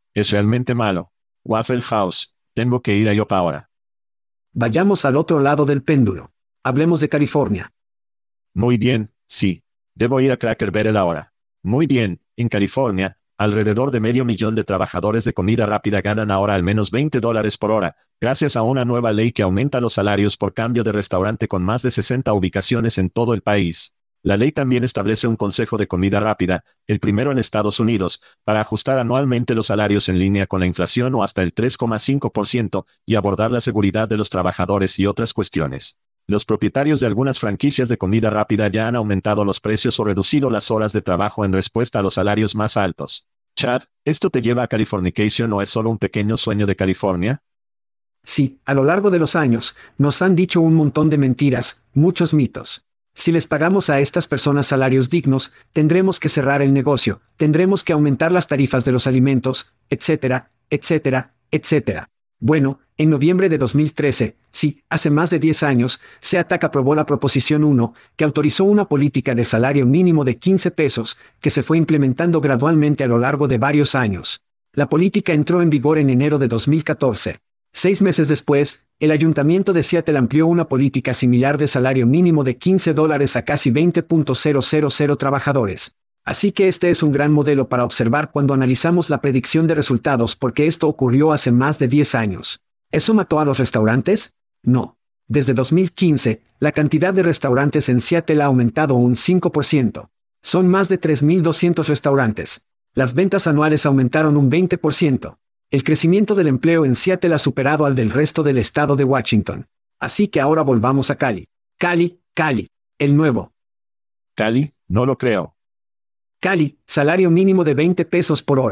Waffle House, tengo que ir a Yop ahora. Vayamos al otro lado del péndulo. Hablemos de California. Muy bien, sí. Debo ir a Cracker Barrel ahora. Muy bien, en California, alrededor de 500,000 de trabajadores de comida rápida ganan ahora al menos $20 por hora, gracias a una nueva ley que aumenta los salarios por cambio de restaurante con más de 60 ubicaciones en todo el país. La ley también establece un consejo de comida rápida, el primero en Estados Unidos, para ajustar anualmente los salarios en línea con la inflación o hasta el 3,5% y abordar la seguridad de los trabajadores y otras cuestiones. Los propietarios de algunas franquicias de comida rápida ya han aumentado los precios o reducido las horas de trabajo en respuesta a los salarios más altos. Chad, ¿esto te lleva a Californication o es solo un pequeño sueño de California? Sí, a lo largo de los años, nos han dicho un montón de mentiras, muchos mitos. Si les pagamos a estas personas salarios dignos, tendremos que cerrar el negocio, tendremos que aumentar las tarifas de los alimentos, etcétera, etcétera, etcétera. Bueno, en noviembre de 2013, sí, hace más de 10 años, SEATAC aprobó la Proposición 1, que autorizó una política de salario mínimo de $15, que se fue implementando gradualmente a lo largo de varios años. La política entró en vigor en enero de 2014. 6 meses después, el Ayuntamiento de Seattle amplió una política similar de salario mínimo de $15 a casi 20,000 trabajadores. Así que este es un gran modelo para observar cuando analizamos la predicción de resultados porque esto ocurrió hace más de 10 años. ¿Eso mató a los restaurantes? No. Desde 2015, la cantidad de restaurantes en Seattle ha aumentado un 5%. Son más de 3,200 restaurantes. Las ventas anuales aumentaron un 20%. El crecimiento del empleo en Seattle ha superado al del resto del estado de Washington. Así que ahora volvamos a Cali. Cali, el nuevo. Cali, no lo creo. Cali, salario mínimo de $20 por hora.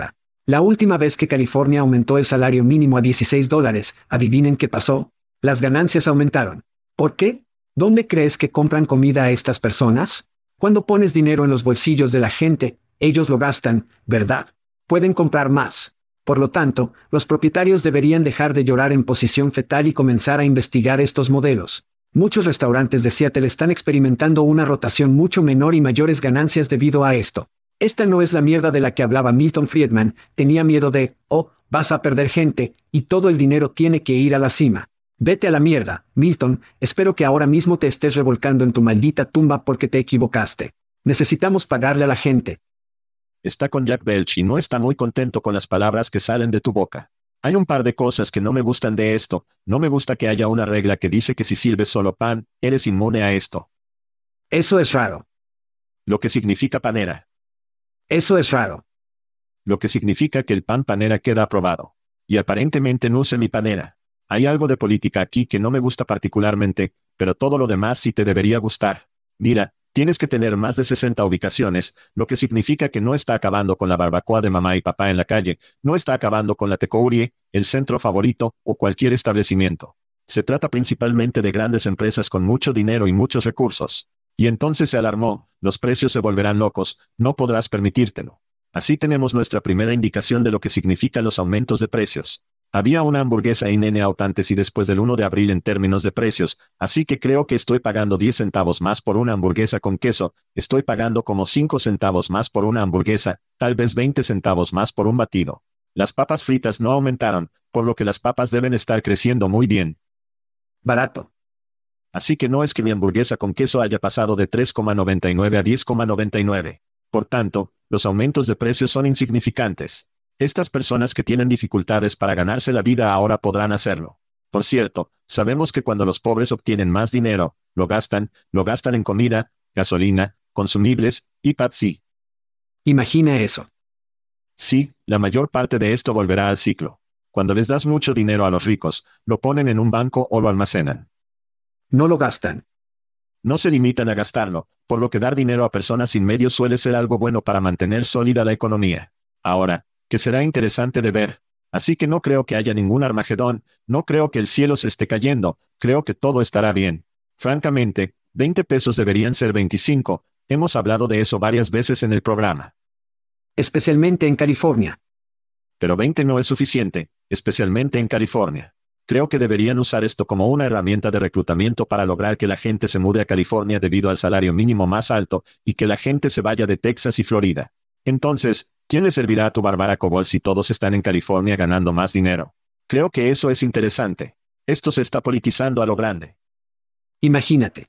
La última vez que California aumentó el salario mínimo a $16, adivinen qué pasó. Las ganancias aumentaron. ¿Por qué? ¿Dónde crees que compran comida a estas personas? Cuando pones dinero en los bolsillos de la gente, ellos lo gastan, ¿verdad? Pueden comprar más. Por lo tanto, los propietarios deberían dejar de llorar en posición fetal y comenzar a investigar estos modelos. Muchos restaurantes de Seattle están experimentando una rotación mucho menor y mayores ganancias debido a esto. Esta no es la mierda de la que hablaba Milton Friedman. Tenía miedo de, vas a perder gente, y todo el dinero tiene que ir a la cima. Vete a la mierda, Milton, espero que ahora mismo te estés revolcando en tu maldita tumba porque te equivocaste. Necesitamos pagarle a la gente. Está con Jack Welch y no está muy contento con las palabras que salen de tu boca. Hay un par de cosas que no me gustan de esto. No me gusta que haya una regla que dice que si sirves solo pan, eres inmune a esto. Eso es raro. Lo que significa panera. Eso es raro. Lo que significa que el pan panera queda aprobado. Y aparentemente no use mi panera. Hay algo de política aquí que no me gusta particularmente, pero todo lo demás sí te debería gustar. Mira, tienes que tener más de 60 ubicaciones, lo que significa que no está acabando con la barbacoa de mamá y papá en la calle, no está acabando con la Tecourie, el centro favorito, o cualquier establecimiento. Se trata principalmente de grandes empresas con mucho dinero y muchos recursos. Y entonces se alarmó, los precios se volverán locos, no podrás permitírtelo. Así tenemos nuestra primera indicación de lo que significan los aumentos de precios. Había una hamburguesa in and out antes y después del 1 de abril en términos de precios, así que creo que estoy pagando 10 centavos más por una hamburguesa con queso, estoy pagando como 5 centavos más por una hamburguesa, tal vez 20 centavos más por un batido. Las papas fritas no aumentaron, por lo que las papas deben estar creciendo muy bien. Barato. Así que no es que mi hamburguesa con queso haya pasado de 3,99 a 10,99. Por tanto, los aumentos de precios son insignificantes. Estas personas que tienen dificultades para ganarse la vida ahora podrán hacerlo. Por cierto, sabemos que cuando los pobres obtienen más dinero, lo gastan en comida, gasolina, consumibles, y Pepsi. Imagina eso. Sí, la mayor parte de esto volverá al ciclo. Cuando les das mucho dinero a los ricos, lo ponen en un banco o lo almacenan. No lo gastan. No se limitan a gastarlo, por lo que dar dinero a personas sin medios suele ser algo bueno para mantener sólida la economía. Ahora, que será interesante de ver. Así que no creo que haya ningún Armagedón, no creo que el cielo se esté cayendo, creo que todo estará bien. Francamente, 20 pesos deberían ser 25, hemos hablado de eso varias veces en el programa. Especialmente en California. Pero 20 no es suficiente, especialmente en California. Creo que deberían usar esto como una herramienta de reclutamiento para lograr que la gente se mude a California debido al salario mínimo más alto, y que la gente se vaya de Texas y Florida. Entonces, ¿quién le servirá a tu barbaraco bol si todos están en California ganando más dinero? Creo que eso es interesante. Esto se está politizando a lo grande. Imagínate.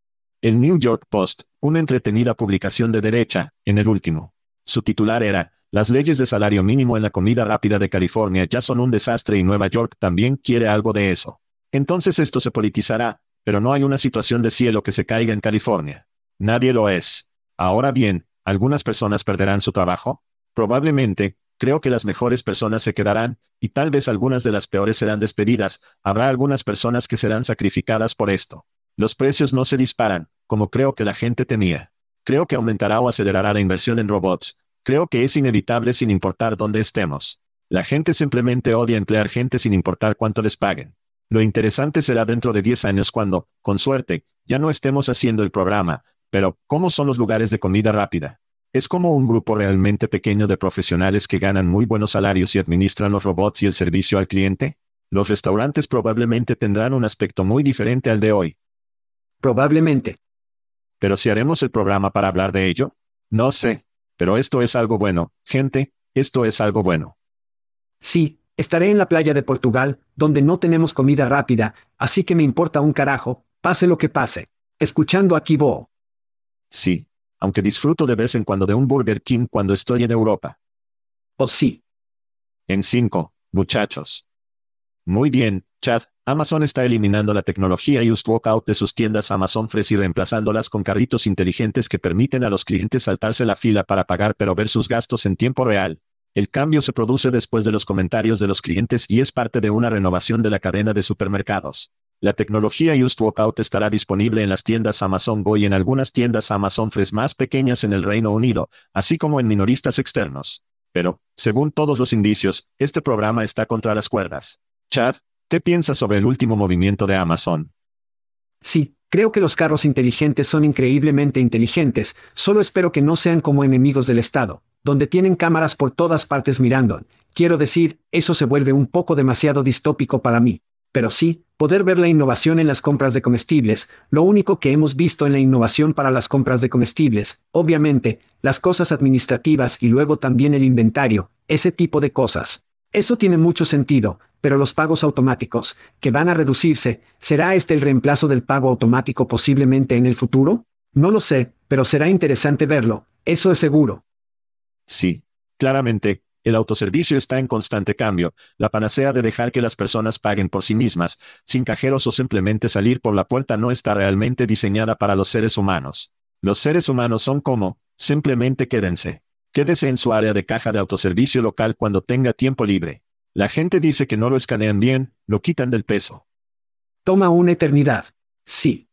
El New York Post, una entretenida publicación de derecha, en el último. Su titular era, las leyes de salario mínimo en la comida rápida de California ya son un desastre y Nueva York también quiere algo de eso. Entonces esto se politizará, pero no hay una situación de cielo que se caiga en California. Nadie lo es. Ahora bien, ¿algunas personas perderán su trabajo? Probablemente, creo que las mejores personas se quedarán, y tal vez algunas de las peores serán despedidas, habrá algunas personas que serán sacrificadas por esto. Los precios no se disparan, como creo que la gente temía. Creo que aumentará o acelerará la inversión en robots. Creo que es inevitable sin importar dónde estemos. La gente simplemente odia emplear gente sin importar cuánto les paguen. Lo interesante será dentro de 10 años cuando, con suerte, ya no estemos haciendo el programa. Pero, ¿cómo son los lugares de comida rápida? Es como un grupo realmente pequeño de profesionales que ganan muy buenos salarios y administran los robots y el servicio al cliente. Los restaurantes probablemente tendrán un aspecto muy diferente al de hoy. Probablemente. ¿Pero si haremos el programa para hablar de ello? No sé. Pero esto es algo bueno, gente, esto es algo bueno. Sí, estaré en la playa de Portugal, donde no tenemos comida rápida, así que me importa un carajo, pase lo que pase. Escuchando a Kibo. Sí, aunque disfruto de vez en cuando de un Burger King cuando estoy en Europa. Oh sí. En 5, muchachos. Muy bien, Chad, Amazon está eliminando la tecnología Just Walkout de sus tiendas Amazon Fresh y reemplazándolas con carritos inteligentes que permiten a los clientes saltarse la fila para pagar pero ver sus gastos en tiempo real. El cambio se produce después de los comentarios de los clientes y es parte de una renovación de la cadena de supermercados. La tecnología Just Walkout estará disponible en las tiendas Amazon Go y en algunas tiendas Amazon Fresh más pequeñas en el Reino Unido, así como en minoristas externos. Pero, según todos los indicios, este programa está contra las cuerdas. Chad, ¿qué piensas sobre el último movimiento de Amazon? Sí, creo que los carros inteligentes son increíblemente inteligentes, solo espero que no sean como enemigos del Estado, donde tienen cámaras por todas partes mirando. Quiero decir, eso se vuelve un poco demasiado distópico para mí. Pero sí, poder ver la innovación en las compras de comestibles, lo único que hemos visto en la innovación para las compras de comestibles, obviamente, las cosas administrativas y luego también el inventario, ese tipo de cosas. Eso tiene mucho sentido, pero los pagos automáticos, que van a reducirse, ¿será este el reemplazo del pago automático posiblemente en el futuro? No lo sé, pero será interesante verlo, eso es seguro. Sí. Claramente, el autoservicio está en constante cambio, la panacea de dejar que las personas paguen por sí mismas, sin cajeros o simplemente salir por la puerta no está realmente diseñada para los seres humanos. Los seres humanos son como, simplemente quédense. Quédese en su área de caja de autoservicio local cuando tenga tiempo libre. La gente dice que no lo escanean bien, lo quitan del peso. Toma una eternidad. Sí.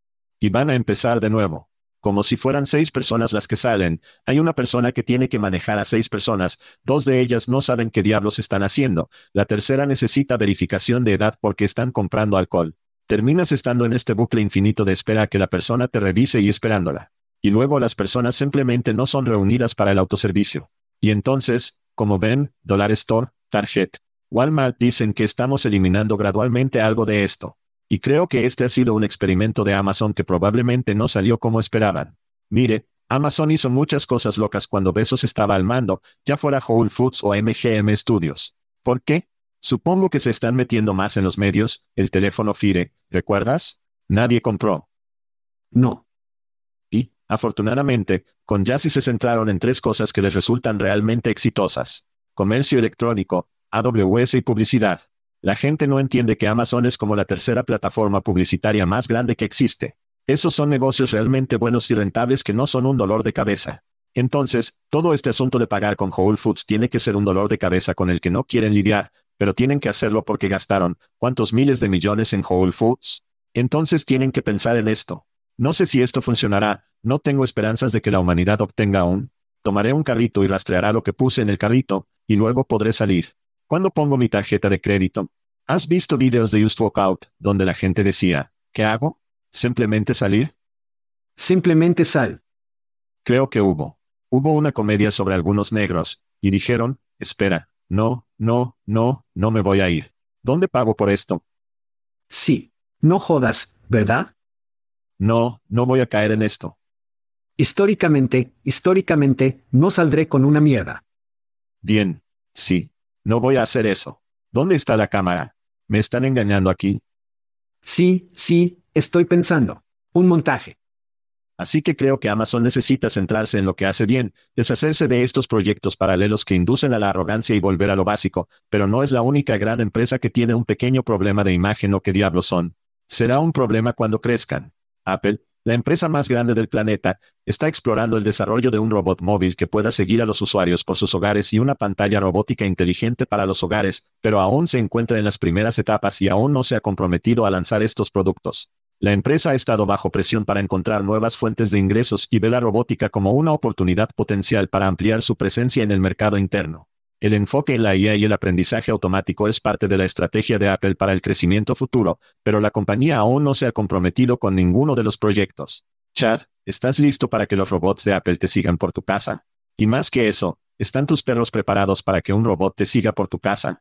Y van a empezar de nuevo. Como si fueran 6 personas las que salen, hay una persona que tiene que manejar a 6 personas, 2 de ellas no saben qué diablos están haciendo, la tercera necesita verificación de edad porque están comprando alcohol. Terminas estando en este bucle infinito de espera a que la persona te revise y esperándola. Y luego las personas simplemente no son reunidas para el autoservicio. Y entonces, como ven, Dollar Store, Target, Walmart dicen que estamos eliminando gradualmente algo de esto. Y creo que este ha sido un experimento de Amazon que probablemente no salió como esperaban. Mire, Amazon hizo muchas cosas locas cuando Bezos estaba al mando, ya fuera Whole Foods o MGM Studios. ¿Por qué? Supongo que se están metiendo más en los medios, el teléfono Fire, ¿recuerdas? Nadie compró. No. Y, afortunadamente, con Yassi se centraron en 3 cosas que les resultan realmente exitosas. Comercio electrónico, AWS y publicidad. La gente no entiende que Amazon es como la tercera plataforma publicitaria más grande que existe. Esos son negocios realmente buenos y rentables que no son un dolor de cabeza. Entonces, todo este asunto de pagar con Whole Foods tiene que ser un dolor de cabeza con el que no quieren lidiar, pero tienen que hacerlo porque gastaron, ¿cuántos miles de millones en Whole Foods? Entonces tienen que pensar en esto. No sé si esto funcionará, no tengo esperanzas de que la humanidad obtenga un. Tomaré un carrito y rastreará lo que puse en el carrito, y luego podré salir. ¿Cuándo pongo mi tarjeta de crédito? ¿Has visto videos de Just Walk Out, donde la gente decía, ¿qué hago? ¿Simplemente salir? Simplemente sal. Creo que Hubo una comedia sobre algunos negros, y dijeron, espera, no me voy a ir. ¿Dónde pago por esto? Sí. No jodas, ¿verdad? No voy a caer en esto. Históricamente, no saldré con una mierda. Bien, sí. No voy a hacer eso. ¿Dónde está la cámara? ¿Me están engañando aquí? Sí, estoy pensando. Un montaje. Así que creo que Amazon necesita centrarse en lo que hace bien, deshacerse de estos proyectos paralelos que inducen a la arrogancia y volver a lo básico, pero no es la única gran empresa que tiene un pequeño problema de imagen o qué diablos son. Será un problema cuando crezcan. Apple, la empresa más grande del planeta, está explorando el desarrollo de un robot móvil que pueda seguir a los usuarios por sus hogares y una pantalla robótica inteligente para los hogares, pero aún se encuentra en las primeras etapas y aún no se ha comprometido a lanzar estos productos. La empresa ha estado bajo presión para encontrar nuevas fuentes de ingresos y ve la robótica como una oportunidad potencial para ampliar su presencia en el mercado interno. El enfoque en la IA y el aprendizaje automático es parte de la estrategia de Apple para el crecimiento futuro, pero la compañía aún no se ha comprometido con ninguno de los proyectos. Chad, ¿estás listo para que los robots de Apple te sigan por tu casa? Y más que eso, ¿están tus perros preparados para que un robot te siga por tu casa?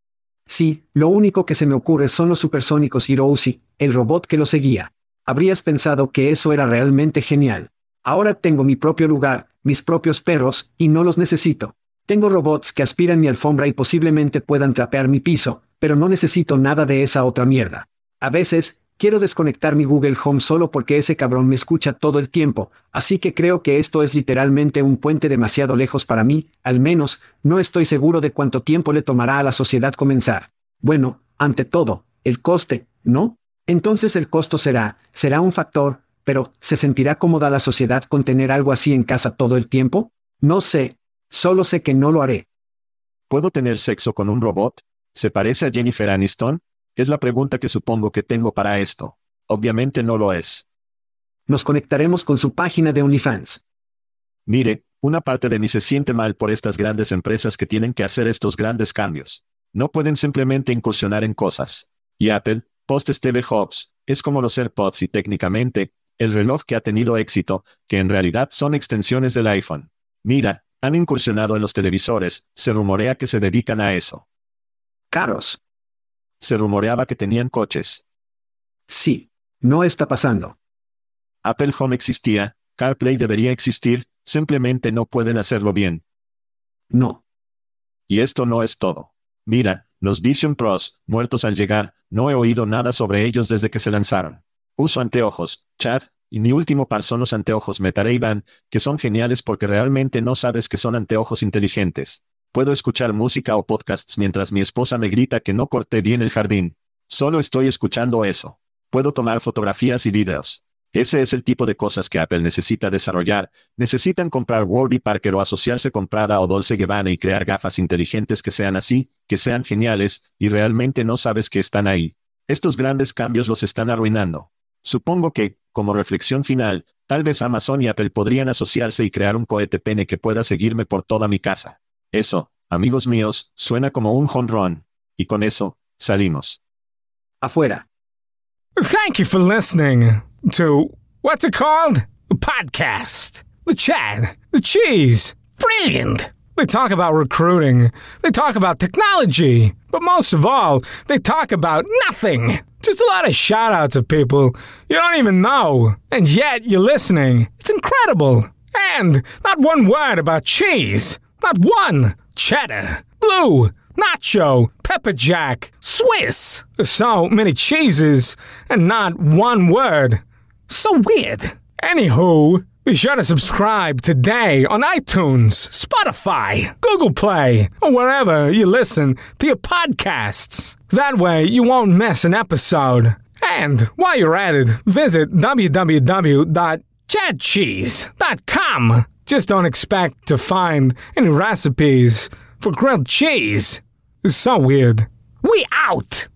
Sí, lo único que se me ocurre son los supersónicos Hiroshi, el robot que lo seguía. Habrías pensado que eso era realmente genial. Ahora tengo mi propio lugar, mis propios perros, y no los necesito. Tengo robots que aspiran mi alfombra y posiblemente puedan trapear mi piso, pero no necesito nada de esa otra mierda. A veces, quiero desconectar mi Google Home solo porque ese cabrón me escucha todo el tiempo, así que creo que esto es literalmente un puente demasiado lejos para mí, al menos, no estoy seguro de cuánto tiempo le tomará a la sociedad comenzar. Bueno, ante todo, el coste, ¿no? Entonces el costo será un factor, pero ¿se sentirá cómoda la sociedad con tener algo así en casa todo el tiempo? No sé. Solo sé que no lo haré. ¿Puedo tener sexo con un robot? ¿Se parece a Jennifer Aniston? Es la pregunta que supongo que tengo para esto. Obviamente no lo es. Nos conectaremos con su página de OnlyFans. Mire, Una parte de mí se siente mal por estas grandes empresas que tienen que hacer estos grandes cambios. No pueden simplemente incursionar en cosas. Y Apple, post Steve Jobs, es como los AirPods y técnicamente, el reloj que ha tenido éxito, que en realidad son extensiones del iPhone. Mira, han incursionado en los televisores, se rumorea que se dedican a eso. Carros. Se rumoreaba que tenían coches. Sí. No está pasando. Apple Home existía, CarPlay debería existir, simplemente no pueden hacerlo bien. No. Y esto no es todo. Mira, los Vision Pros, muertos al llegar, no he oído nada sobre ellos desde que se lanzaron. Uso anteojos, Chad, y mi último par son los anteojos Meta Ray-Ban, que son geniales porque realmente no sabes que son anteojos inteligentes. Puedo escuchar música o podcasts mientras mi esposa me grita que no corté bien el jardín. Solo estoy escuchando eso. Puedo tomar fotografías y videos. Ese es el tipo de cosas que Apple necesita desarrollar. Necesitan comprar Warby Parker o asociarse con Prada o Dolce Gabbana y crear gafas inteligentes que sean así, que sean geniales, y realmente no sabes que están ahí. Estos grandes cambios los están arruinando. Supongo que, como reflexión final, tal vez Amazon y Apple podrían asociarse y crear un cohete pene que pueda seguirme por toda mi casa. Eso, amigos míos, suena como un home run. Y con eso, salimos. Afuera. Thank you for listening to, what's it called? A podcast. The Chad. The Cheese. Brilliant. They talk about recruiting. They talk about technology. But most of all, they talk about nothing. Just a lot of shout-outs of people you don't even know. And yet you're listening. It's incredible. And not one word about cheese. Not one. Cheddar. Blue. Nacho, pepper jack, Swiss. So many cheeses, and not one word. So weird. Anywho, be sure to subscribe today on iTunes, Spotify, Google Play, or wherever you listen to your podcasts. That way you won't miss an episode. And while you're at it, visit www.chadcheese.com. Just don't expect to find any recipes for grilled cheese. It's so weird. We out!